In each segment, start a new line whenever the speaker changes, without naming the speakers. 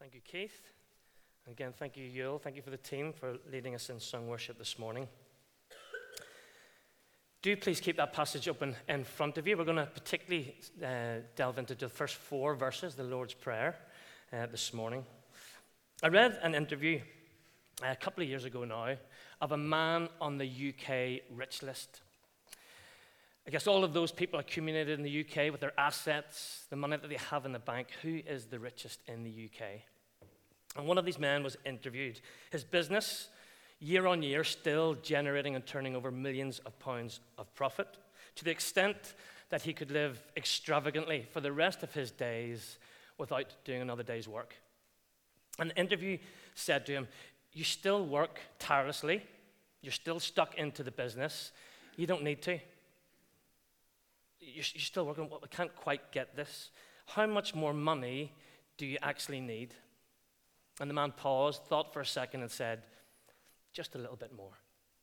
Thank you, Keith. And again, thank you, Yule. Thank you for the team for leading us in song worship this morning. Do please keep that passage open in front of you. We're going to particularly delve into the first 4 verses, the Lord's Prayer, this morning. I read an interview a couple of years ago now of a man on the UK rich list. I guess all of those people accumulated in the UK with their assets, the money that they have in the bank, who is the richest in the UK? And one of these men was interviewed. His business, year on year, still generating and turning over millions of pounds of profit, to the extent that he could live extravagantly for the rest of his days without doing another day's work. And the interview said to him, "You still work tirelessly. You're still stuck into the business. You don't need to. You're still working. Well, we can't quite get this. How much more money do you actually need?" And the man paused, thought for a second, and said, "Just a little bit more."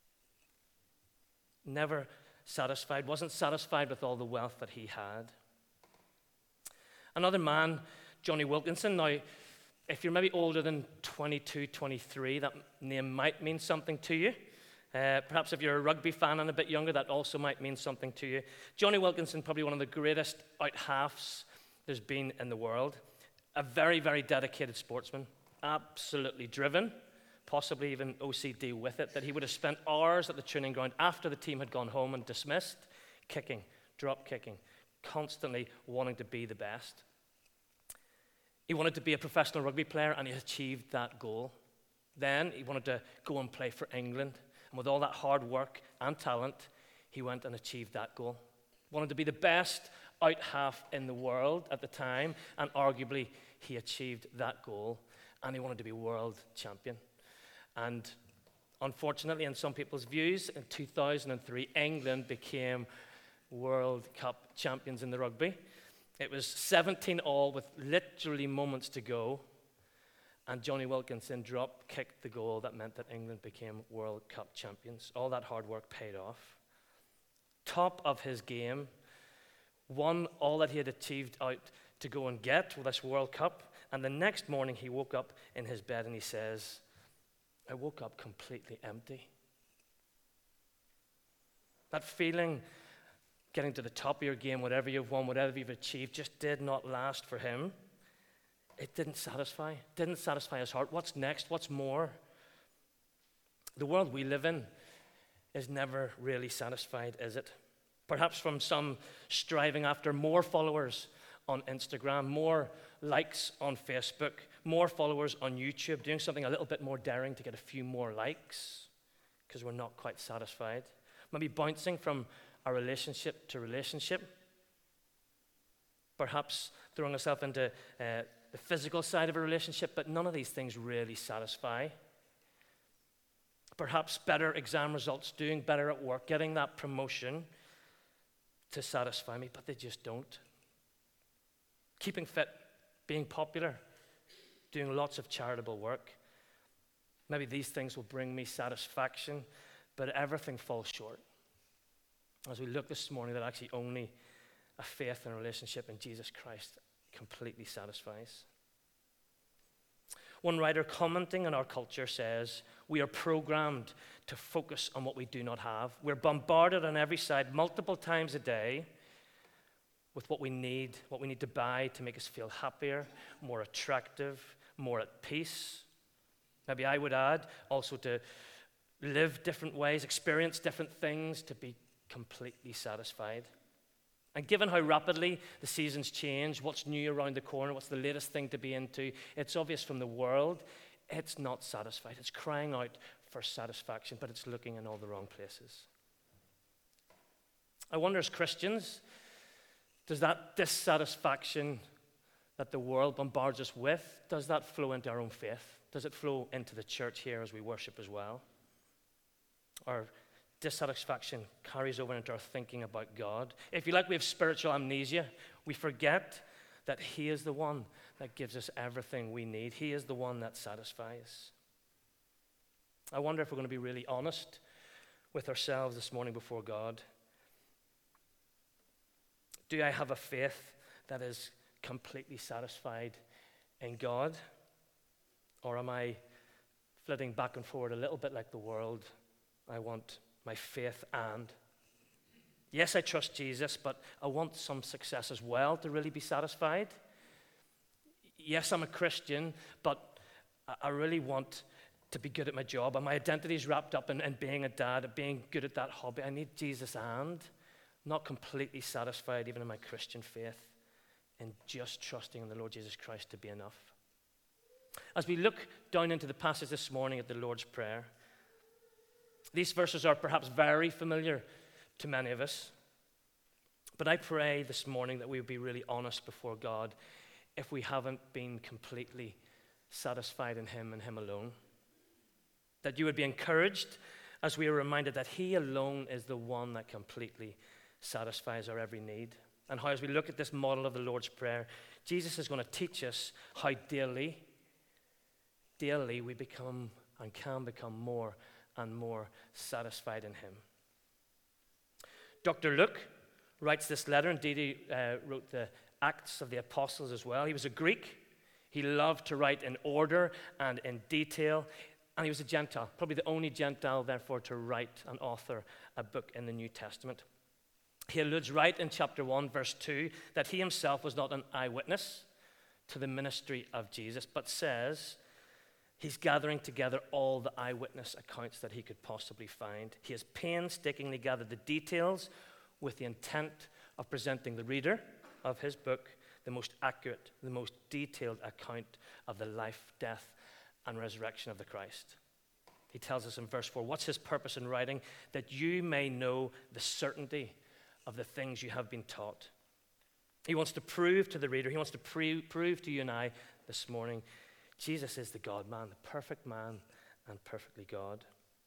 Never satisfied, wasn't satisfied with all the wealth that he had. Another man, Jonny Wilkinson. Now, if you're maybe older than 22, 23, that name might mean something to you. Perhaps if you're a rugby fan and a bit younger, that also might mean something to you. Jonny Wilkinson, probably one of the greatest out-halves there's been in the world. A very, very dedicated sportsman. Absolutely driven, possibly even OCD with it, that he would have spent hours at the training ground after the team had gone home and dismissed, kicking, drop kicking, constantly wanting to be the best. He wanted to be a professional rugby player, and he achieved that goal. Then he wanted to go and play for England, and with all that hard work and talent, he went and achieved that goal. Wanted to be the best out half in the world at the time, and arguably he achieved that goal. And he wanted to be world champion. And unfortunately, in some people's views, in 2003, England became World Cup champions in the rugby. It was 17-all with literally moments to go. And Jonny Wilkinson drop-kicked the goal that meant that England became World Cup champions. All that hard work paid off. Top of his game, won all that he had achieved out to go and get with this World Cup. And the next morning, he woke up in his bed and he says, "I woke up completely empty." That feeling, getting to the top of your game, whatever you've won, whatever you've achieved, just did not last for him. It didn't satisfy his heart. What's next? What's more? The world we live in is never really satisfied, is it? Perhaps from some striving after more followers on Instagram, more likes on Facebook, more followers on YouTube, doing something a little bit more daring to get a few more likes because we're not quite satisfied. Maybe bouncing from a relationship to relationship. Perhaps throwing ourselves into the physical side of a relationship, but none of these things really satisfy. Perhaps better exam results, doing better at work, getting that promotion to satisfy me, but they just don't. Keeping fit, being popular, doing lots of charitable work. Maybe these things will bring me satisfaction, but everything falls short. As we look this morning, that actually only a faith and a relationship in Jesus Christ completely satisfies. One writer commenting on our culture says, "We are programmed to focus on what we do not have. We're bombarded on every side multiple times a day with what we need to buy to make us feel happier, more attractive, more at peace." Maybe I would add also to live different ways, experience different things to be completely satisfied. And given how rapidly the seasons change, what's new around the corner, what's the latest thing to be into, it's obvious from the world, it's not satisfied. It's crying out for satisfaction, but it's looking in all the wrong places. I wonder, as Christians, does that dissatisfaction that the world bombards us with, does that flow into our own faith? Does it flow into the church here as we worship as well? Our dissatisfaction carries over into our thinking about God. If you like, we have spiritual amnesia. We forget that He is the one that gives us everything we need. He is the one that satisfies. I wonder if we're going to be really honest with ourselves this morning before God. Do I have a faith that is completely satisfied in God? Or am I flitting back and forward a little bit like the world? I want my faith and. Yes, I trust Jesus, but I want some success as well to really be satisfied. Yes, I'm a Christian, but I really want to be good at my job. And my identity is wrapped up in being a dad, being good at that hobby. I need Jesus and. Not completely satisfied even in my Christian faith, in just trusting in the Lord Jesus Christ to be enough. As we look down into the passage this morning at the Lord's Prayer, these verses are perhaps very familiar to many of us. But I pray this morning that we would be really honest before God if we haven't been completely satisfied in Him and Him alone. That you would be encouraged as we are reminded that He alone is the one that completely satisfies our every need. And how, as we look at this model of the Lord's Prayer, Jesus is going to teach us how daily we become and can become more and more satisfied in Him. Dr. Luke writes this letter. Indeed, he wrote the Acts of the Apostles as well. He was a Greek. He loved to write in order and in detail. And he was a Gentile, probably the only Gentile, therefore, to write and author a book in the New Testament. He alludes right in chapter 1, verse 2, that he himself was not an eyewitness to the ministry of Jesus, but says he's gathering together all the eyewitness accounts that he could possibly find. He has painstakingly gathered the details with the intent of presenting the reader of his book the most accurate, the most detailed account of the life, death, and resurrection of the Christ. He tells us in verse 4, what's his purpose in writing? That you may know the certainty of the things you have been taught. He wants to prove to the reader, he wants to prove to you and I this morning, Jesus is the God-man, the perfect man and perfectly God.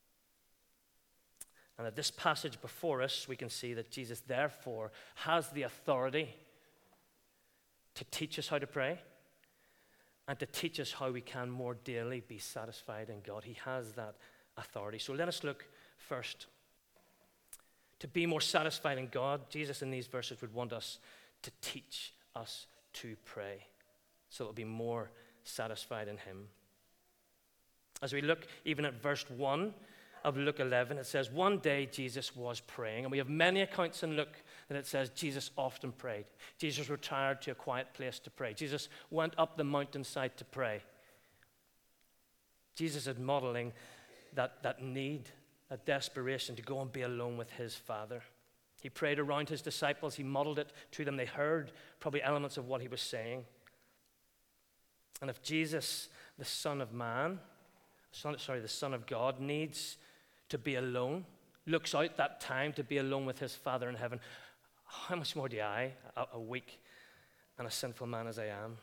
And at this passage before us, we can see that Jesus therefore has the authority to teach us how to pray and to teach us how we can more daily be satisfied in God. He has that authority. So let us look first. To be more satisfied in God, Jesus in these verses would want us to teach us to pray so that we'll be more satisfied in Him. As we look even at verse 1 of Luke 11, it says, one day Jesus was praying. And we have many accounts in Luke that it says Jesus often prayed. Jesus retired to a quiet place to pray. Jesus went up the mountainside to pray. Jesus is modeling that need, that desperation to go and be alone with His Father. He prayed around His disciples. He modeled it to them. They heard probably elements of what He was saying. And if Jesus, the Son of God, needs to be alone, looks out that time to be alone with His Father in heaven, how much more do I, a weak and a sinful man as I am?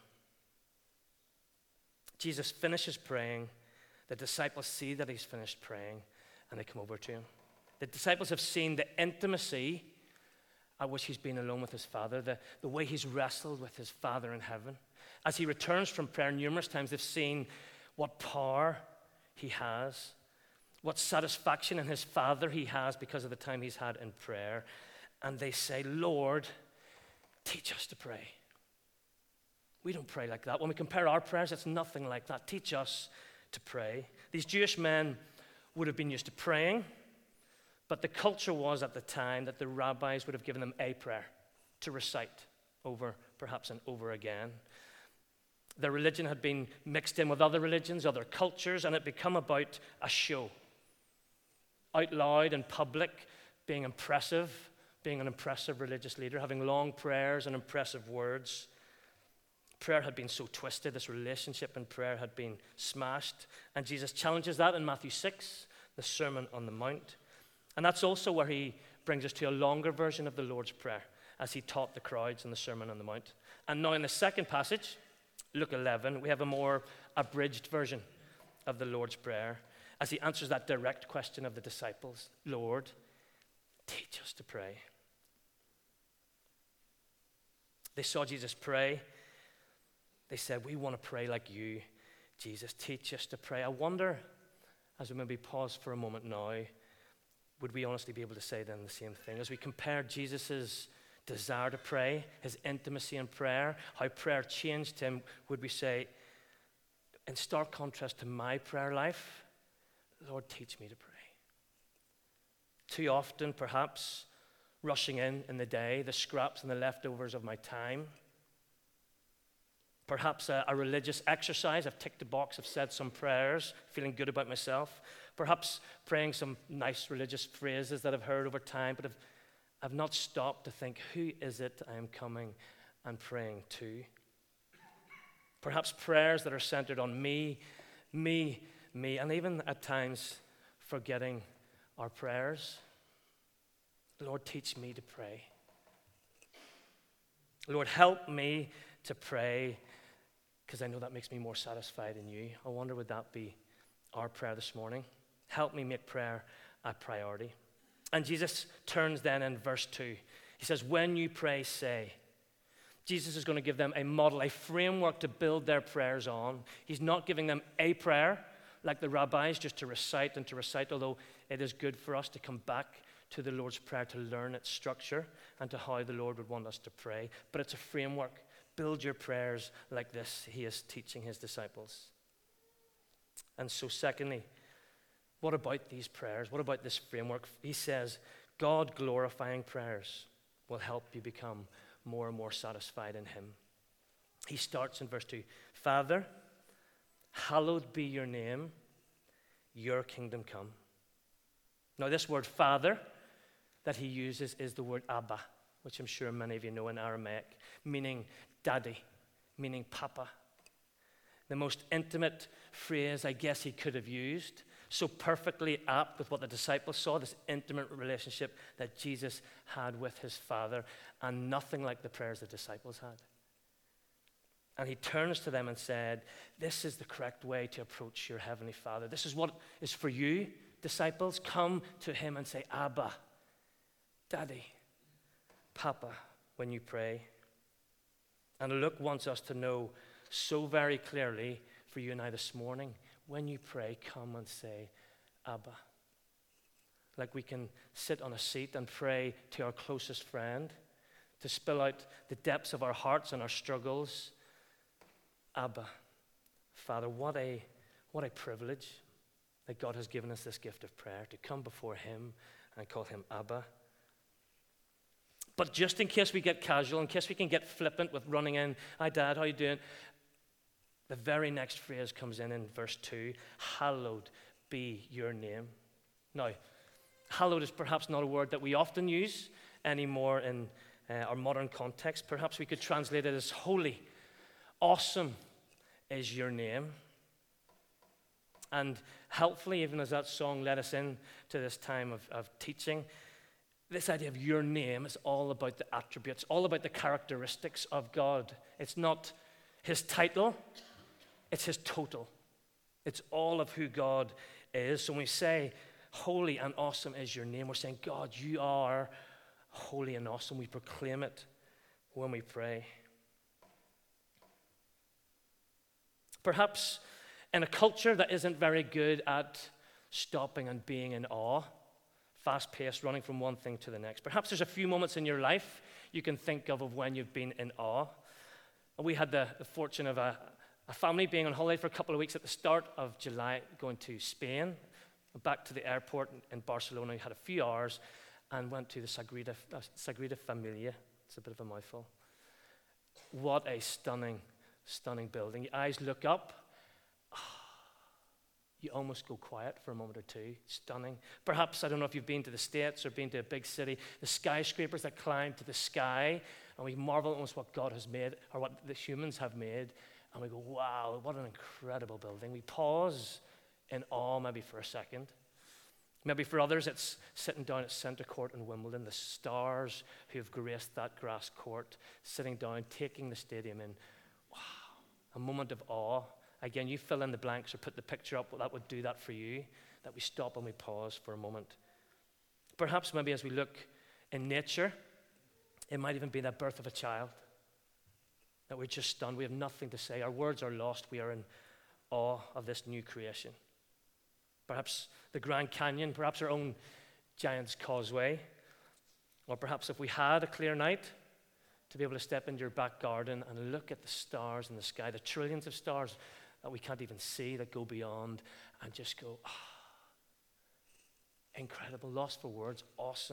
Jesus finishes praying. The disciples see that He's finished praying, and they come over to Him. The disciples have seen the intimacy at which He's been alone with His Father, the way He's wrestled with His Father in heaven. As He returns from prayer numerous times, they've seen what power He has, what satisfaction in His Father He has because of the time He's had in prayer. And they say, Lord, teach us to pray. We don't pray like that. When we compare our prayers, it's nothing like that. Teach us to pray. These Jewish men would have been used to praying, but the culture was at the time that the rabbis would have given them a prayer to recite over, perhaps and over again. Their religion had been mixed in with other religions, other cultures, and it had become about a show. Out loud in public, being impressive, being an impressive religious leader, having long prayers and impressive words. Prayer had been so twisted, this relationship in prayer had been smashed. And Jesus challenges that in Matthew 6, the Sermon on the Mount. And that's also where He brings us to a longer version of the Lord's Prayer, as He taught the crowds in the Sermon on the Mount. And now in the second passage, Luke 11, we have a more abridged version of the Lord's Prayer as He answers that direct question of the disciples. Lord, teach us to pray. They saw Jesus pray. They said, we want to pray like you, Jesus. Teach us to pray. I wonder, as we maybe pause for a moment now, would we honestly be able to say then the same thing? As we compare Jesus' desire to pray, His intimacy in prayer, how prayer changed Him, would we say, in stark contrast to my prayer life, Lord, teach me to pray. Too often, perhaps, rushing in the day, the scraps and the leftovers of my time. Perhaps a religious exercise. I've ticked a box, I've said some prayers, feeling good about myself. Perhaps praying some nice religious phrases that I've heard over time, but I've not stopped to think, who is it I am coming and praying to? Perhaps prayers that are centered on me, and even at times forgetting our prayers. Lord, teach me to pray. Lord, help me to pray, because I know that makes me more satisfied in you. I wonder, would that be our prayer this morning? Help me make prayer a priority. And Jesus turns then in verse 2. He says, when you pray, say. Jesus is going to give them a model, a framework to build their prayers on. He's not giving them a prayer like the rabbis just to recite, although it is good for us to come back to the Lord's Prayer to learn its structure and to how the Lord would want us to pray. But it's a framework. Build your prayers like this, he is teaching his disciples. And so secondly, what about these prayers? What about this framework? He says, God-glorifying prayers will help you become more and more satisfied in him. He starts in verse 2. Father, hallowed be your name, your kingdom come. Now this word Father that he uses is the word Abba, which I'm sure many of you know in Aramaic, meaning daddy, meaning papa. The most intimate phrase I guess he could have used, so perfectly apt with what the disciples saw, this intimate relationship that Jesus had with his Father, and nothing like the prayers the disciples had. And he turns to them and said, this is the correct way to approach your heavenly Father. This is what is for you, disciples. Come to him and say, Abba, Daddy, Papa, when you pray. And Luke wants us to know so very clearly for you and I this morning, when you pray, come and say, Abba. Like we can sit on a seat and pray to our closest friend, to spill out the depths of our hearts and our struggles. Abba, Father, what a privilege that God has given us this gift of prayer, to come before him and call him Abba. But just in case we get casual, in case we can get flippant with running in, hi Dad, how you doing? The very next phrase comes in verse 2, hallowed be your name. Now, hallowed is perhaps not a word that we often use anymore in our modern context. Perhaps we could translate it as holy. Awesome is your name. And helpfully, even as that song led us in to this time of teaching, this idea of your name is all about the attributes, all about the characteristics of God. It's not his title, it's his total. It's all of who God is. So when we say, holy and awesome is your name, we're saying, God, you are holy and awesome. We proclaim it when we pray. Perhaps in a culture that isn't very good at stopping and being in awe, fast-paced, running from one thing to the next. Perhaps there's a few moments in your life you can think of when you've been in awe. We had the fortune of a family being on holiday for a couple of weeks at the start of July, going to Spain, back to the airport in Barcelona. We had a few hours and went to the Sagrada Familia. It's a bit of a mouthful. What a stunning, stunning building. Your eyes look up. You almost go quiet for a moment or two. Stunning. Perhaps, I don't know if you've been to the States or been to a big city, the skyscrapers that climb to the sky, and we marvel at what God has made, or what the humans have made, and we go, wow, what an incredible building. We pause in awe maybe for a second. Maybe for others, it's sitting down at Centre Court in Wimbledon, the stars who have graced that grass court, sitting down, taking the stadium in. Wow, a moment of awe. Again, you fill in the blanks or put the picture up, that would do that for you, that we stop and we pause for a moment. Perhaps maybe as we look in nature, it might even be the birth of a child, that we're just stunned. We have nothing to say. Our words are lost. We are in awe of this new creation. Perhaps the Grand Canyon, perhaps our own Giant's Causeway, or perhaps if we had a clear night, to be able to step into your back garden and look at the stars in the sky, the trillions of stars that we can't even see, that go beyond and just go, incredible, lost for words, awesome.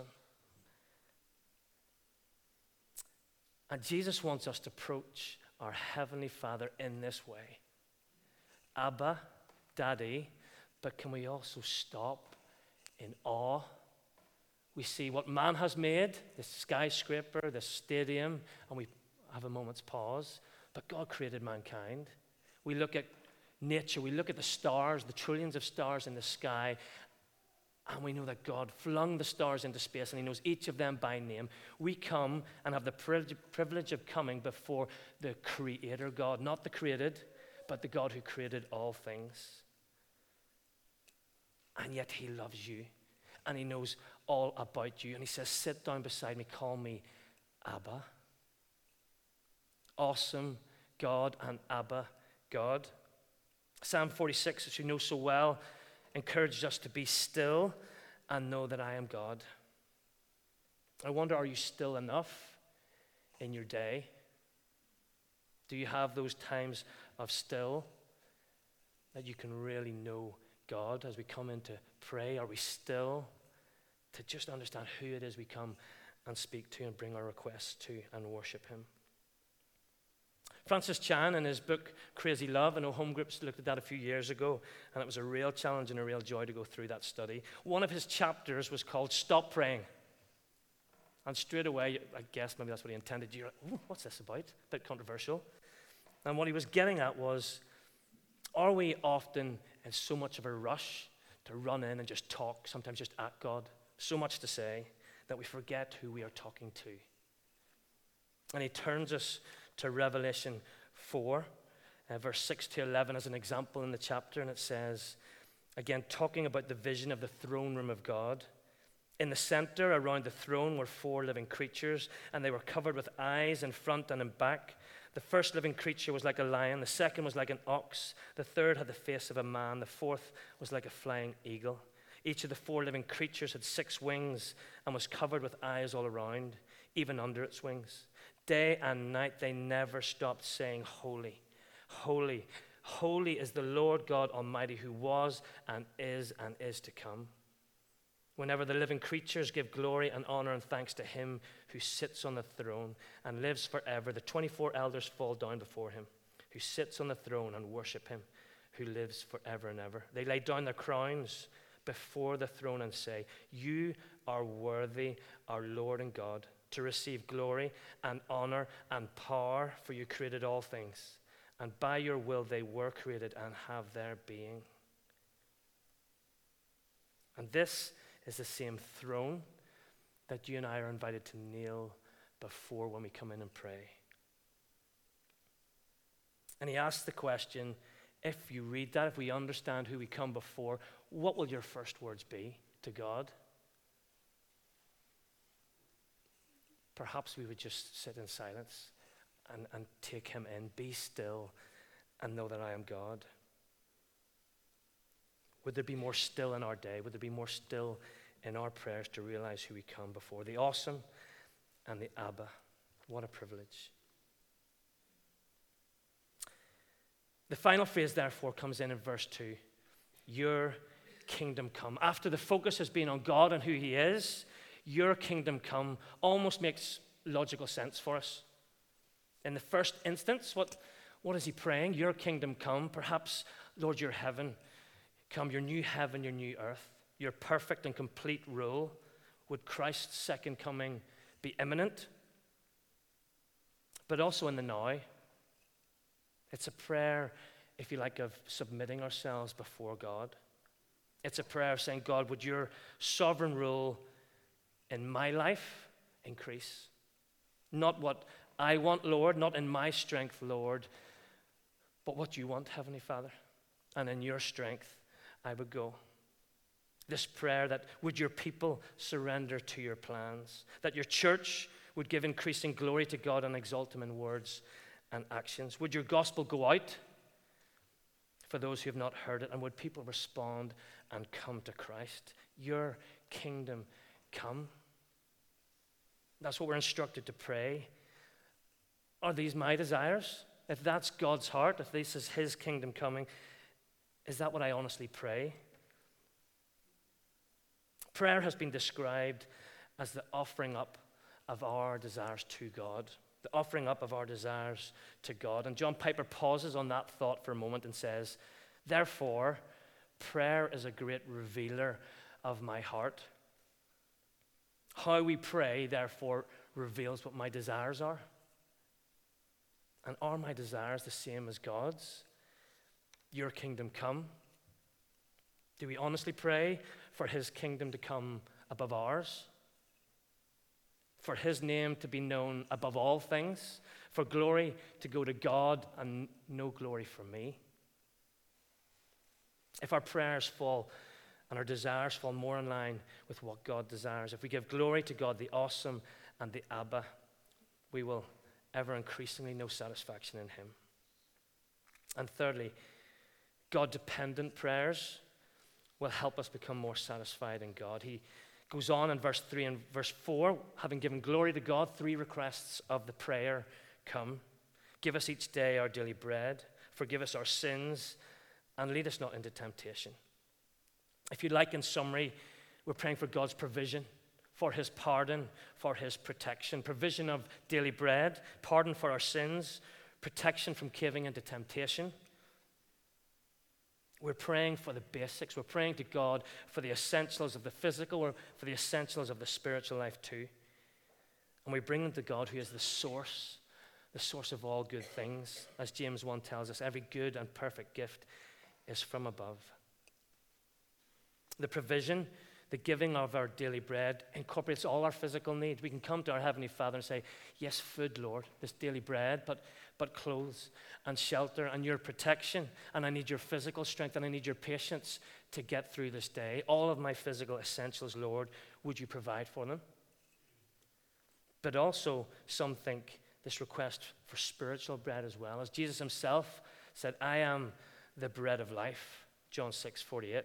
And Jesus wants us to approach our Heavenly Father in this way. Abba, Daddy, but can we also stop in awe? We see what man has made, this skyscraper, this stadium, and we have a moment's pause. But God created mankind. We look at nature, we look at the stars, the trillions of stars in the sky, and we know that God flung the stars into space and He knows each of them by name. We come and have the privilege of coming before the Creator God, not the created, but the God who created all things. And yet He loves you and He knows all about you. And He says, sit down beside me, call me Abba. Awesome God and Abba God. Psalm 46, which you know so well, encourages us to be still and know that I am God. I wonder, are you still enough in your day? Do you have those times of still that you can really know God as we come in to pray? Are we still to just understand who it is we come and speak to and bring our requests to and worship Him? Francis Chan, in his book Crazy Love, I know home groups looked at that a few years ago, and it was a real challenge and a real joy to go through that study. One of his chapters was called Stop Praying. And straight away, I guess maybe that's what he intended. You're like, what's this about? A bit controversial. And what he was getting at was, are we often in so much of a rush to run in and just talk, sometimes just at God, so much to say, that we forget who we are talking to? And he turns us to Revelation 4, verse 6 to 11 as an example in the chapter, and it says, again, talking about the vision of the throne room of God. In the center, around the throne, were 4 living creatures, and they were covered with eyes in front and in back. The first living creature was like a lion, the second was like an ox, the third had the face of a man, the fourth was like a flying eagle. Each of the 4 living creatures had 6 wings and was covered with eyes all around, even under its wings. Day and night they never stopped saying, Holy, holy, holy is the Lord God Almighty, who was and is to come. Whenever the living creatures give glory and honor and thanks to Him who sits on the throne and lives forever, the 24 elders fall down before Him who sits on the throne and worship Him who lives forever and ever. They lay down their crowns before the throne and say, You are worthy, our Lord and God, to receive glory and honor and power, for you created all things, and by your will they were created and have their being. And this is the same throne that you and I are invited to kneel before when we come in and pray. And he asks the question, if you read that, if we understand who we come before, what will your first words be to God? Perhaps we would just sit in silence and take Him in, be still, and know that I am God. Would there be more still in our day? Would there be more still in our prayers to realize who we come before? The awesome and the Abba. What a privilege. The final phrase, therefore, comes in verse 2. Your kingdom come. After the focus has been on God and who He is, your kingdom come almost makes logical sense for us. In the first instance, what is he praying? Your kingdom come. Perhaps, Lord, your heaven come, your new heaven, your new earth, your perfect and complete rule. Would Christ's second coming be imminent? But also in the now. It's a prayer, if you like, of submitting ourselves before God. It's a prayer of saying, God, would your sovereign rule in my life increase? Not what I want, Lord, not in my strength, Lord, but what you want, Heavenly Father. And in your strength, I would go. This prayer that would your people surrender to your plans, that your church would give increasing glory to God and exalt Him in words and actions. Would your gospel go out for those who have not heard it, and would people respond and come to Christ? Your kingdom come. That's what we're instructed to pray. Are these my desires? if that's God's heart, if this is his kingdom coming, is that what I honestly pray? Prayer has been described as the offering up of our desires to God. The offering up of our desires to God. And John Piper pauses on that thought for a moment and says, therefore, prayer is a great revealer of my heart. How we pray, therefore, reveals what my desires are. And are my desires the same as God's? Your kingdom come. Do we honestly pray for his kingdom to come above ours? For his name to be known above all things? For glory to go to God and no glory for me? If our prayers fall and our desires fall more in line with what God desires, if we give glory to God, the awesome and the Abba, we will ever increasingly know satisfaction in him. And thirdly, God-dependent prayers will help us become more satisfied in God. He goes on in verse 3 and verse 4, having given glory to God, 3 requests of the prayer come. Give us each day our daily bread, forgive us our sins, and lead us not into temptation. If you like, in summary, we're praying for God's provision, for his pardon, for his protection. Provision of daily bread, pardon for our sins, protection from caving into temptation. We're praying for the basics. We're praying to God for the essentials of the physical or for the essentials of the spiritual life too. And we bring them to God, who is the source of all good things. As James 1 tells us, every good and perfect gift is from above. The provision, the giving of our daily bread incorporates all our physical needs. We can come to our Heavenly Father and say, yes, food, Lord, this daily bread, but clothes and shelter and your protection, and I need your physical strength and I need your patience to get through this day. All of my physical essentials, Lord, would you provide for them? But also, some think this request for spiritual bread as well. As Jesus himself said, I am the bread of life, John 6:48.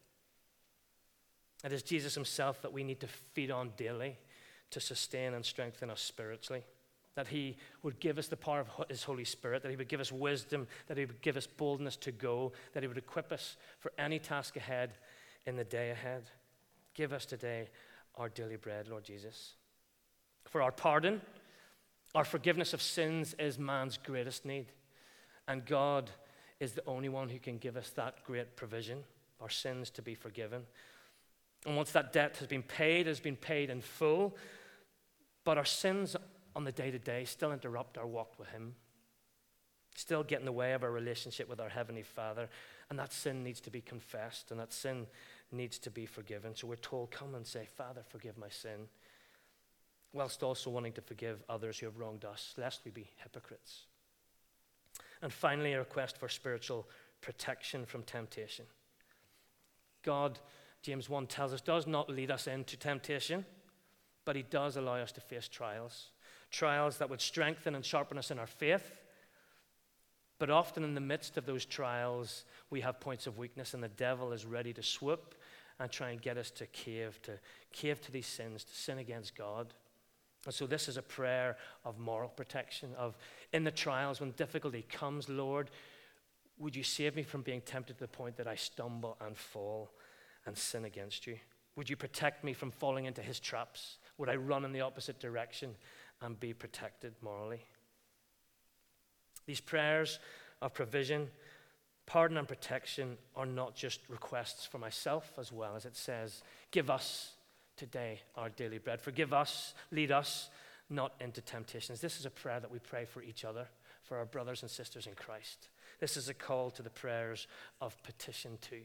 It is Jesus himself that we need to feed on daily to sustain and strengthen us spiritually. That he would give us the power of his Holy Spirit, that he would give us wisdom, that he would give us boldness to go, that he would equip us for any task ahead in the day ahead. Give us today our daily bread, Lord Jesus. For our pardon, our forgiveness of sins is man's greatest need. And God is the only one who can give us that great provision, our sins to be forgiven. And once that debt has been paid in full, but our sins on the day-to-day still interrupt our walk with him, still get in the way of our relationship with our Heavenly Father, and that sin needs to be confessed, and that sin needs to be forgiven. So we're told, come and say, Father, forgive my sin, whilst also wanting to forgive others who have wronged us, lest we be hypocrites. And finally, a request for spiritual protection from temptation. God, James 1 tells us, does not lead us into temptation, but he does allow us to face trials. Trials that would strengthen and sharpen us in our faith. But often in the midst of those trials, we have points of weakness, and the devil is ready to swoop and try and get us to cave to these sins, to sin against God. And so this is a prayer of moral protection, of in the trials when difficulty comes, Lord, would you save me from being tempted to the point that I stumble and fall and sin against you? Would you protect me from falling into his traps? Would I run in the opposite direction and be protected morally? These prayers of provision, pardon and protection are not just requests for myself as well, as it says, give us today our daily bread. Forgive us, lead us not into temptations. This is a prayer that we pray for each other, for our brothers and sisters in Christ. This is a call to the prayers of petition too.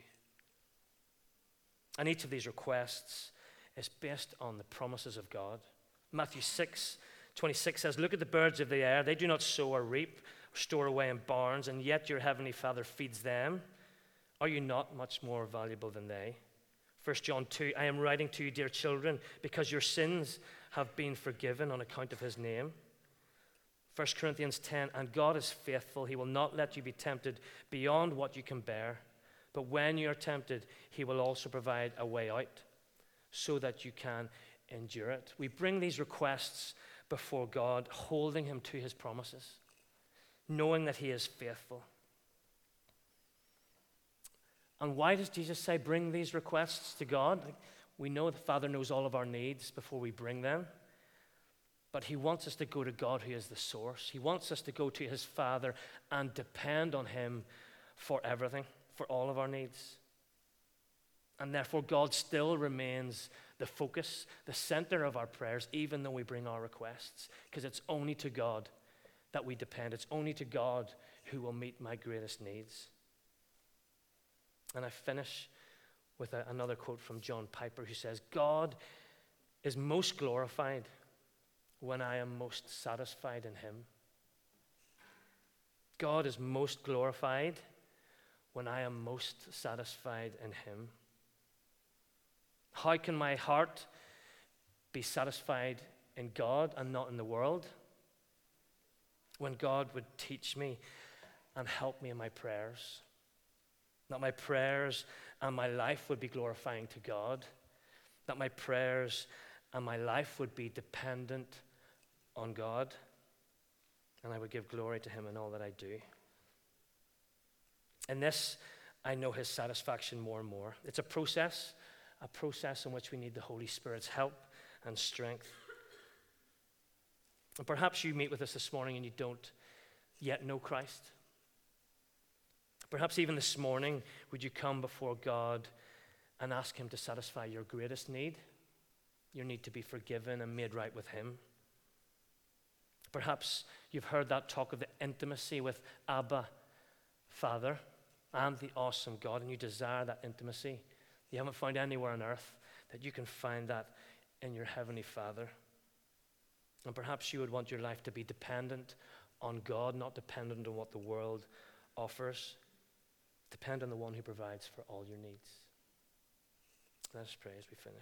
And each of these requests is based on the promises of God. Matthew 6:26 says, look at the birds of the air. They do not sow or reap or store away in barns, and yet your heavenly Father feeds them. Are you not much more valuable than they? 1 John 2, I am writing to you, dear children, because your sins have been forgiven on account of his name. 1 Corinthians 10, and God is faithful. He will not let you be tempted beyond what you can bear. But when you are tempted, he will also provide a way out so that you can endure it. We bring these requests before God, holding him to his promises, knowing that he is faithful. And why does Jesus say, bring these requests to God? We know the Father knows all of our needs before we bring them. But he wants us to go to God, who is the source. He wants us to go to his Father and depend on him for everything, for all of our needs. And therefore, God still remains the focus, the center of our prayers, even though we bring our requests. Because it's only to God that we depend. It's only to God who will meet my greatest needs. And I finish with another quote from John Piper, who says, God is most glorified when I am most satisfied in him. God is most glorified when I am most satisfied in him. How can my heart be satisfied in God and not in the world? When God would teach me and help me in my prayers. That my prayers and my life would be glorifying to God. That my prayers and my life would be dependent on God. And I would give glory to him in all that I do. In this, I know his satisfaction more and more. It's a process in which we need the Holy Spirit's help and strength. And perhaps you meet with us this morning and you don't yet know Christ. Perhaps even this morning, would you come before God and ask him to satisfy your greatest need, your need to be forgiven and made right with him? Perhaps you've heard that talk of the intimacy with Abba, Father, and the awesome God, and you desire that intimacy. You haven't found anywhere on earth that you can find that in your heavenly Father. And perhaps you would want your life to be dependent on God, not dependent on what the world offers. Depend on the one who provides for all your needs. Let us pray as we finish.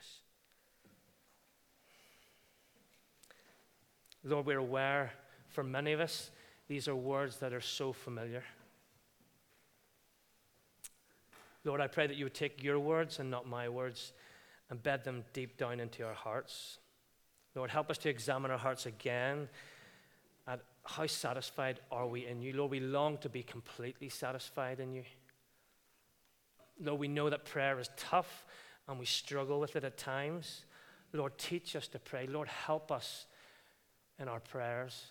Lord, we're aware for many of us, these are words that are so familiar. Lord, I pray that you would take your words and not my words and bed them deep down into our hearts. Lord, help us to examine our hearts again at how satisfied are we in you. Lord, we long to be completely satisfied in you. Lord, we know that prayer is tough and we struggle with it at times. Lord, teach us to pray. Lord, help us in our prayers.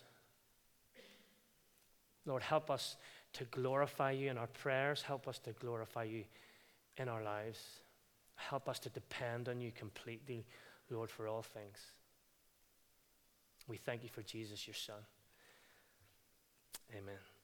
Lord, help us to glorify you in our prayers. Help us to glorify you in our lives. Help us to depend on you completely, Lord, for all things. We thank you for Jesus, your Son. Amen.